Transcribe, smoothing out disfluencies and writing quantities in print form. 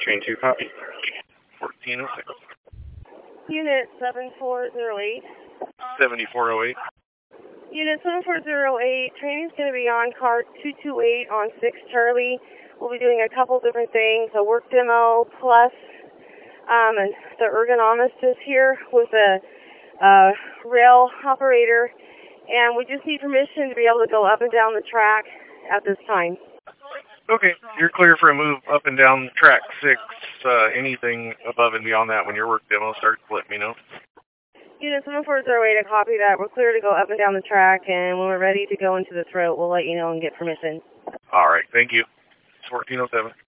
Train 2, copy. 1406. Unit 7408. 7408. Unit 7408, training's going to be on car 228 on 6 Charlie. We'll be doing a couple different things, a work demo plus and the ergonomist is here with a rail operator, and we just need permission to be able to go up and down the track at this time. Okay, you're clear for a move up and down track 6. Anything above and beyond that when your work demo starts, let me know. Unit 7408, to copy that. We're clear to go up and down the track, and when we're ready to go into the throat, we'll let you know and get permission. All right, thank you. It's 1407.